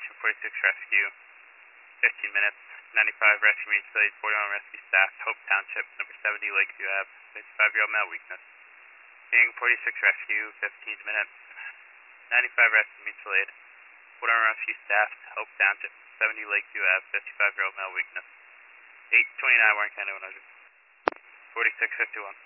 Station 46 Rescue, 15 minutes. 95 rescue meets delayed, 41 rescue staff, Hope Township, number 70 Lakeview Ave, 55-year-old male weakness. Being 46 rescue, 15 minutes. 95 rescue meets delayed, 41 rescue staff, Hope Township, 70 Lakeview Ave, 55-year-old male weakness. 829 Warren County 100. 4651.